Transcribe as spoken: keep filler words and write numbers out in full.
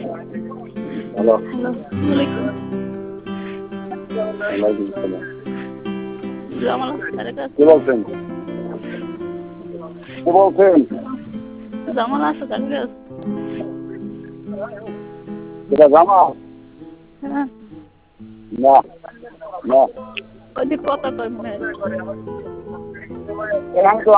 Hello hello, ওয়ালাইকুম। ওয়ালাইকুম সালাম। জামাল আছে স্যারের কাছে? কে বলছেন? কে বলছেন? জামাল আছে স্যারের কাছে? এটা জামাল? হ্যাঁ, না না ওই যে কথা কয় মনে হয়। এখানে তো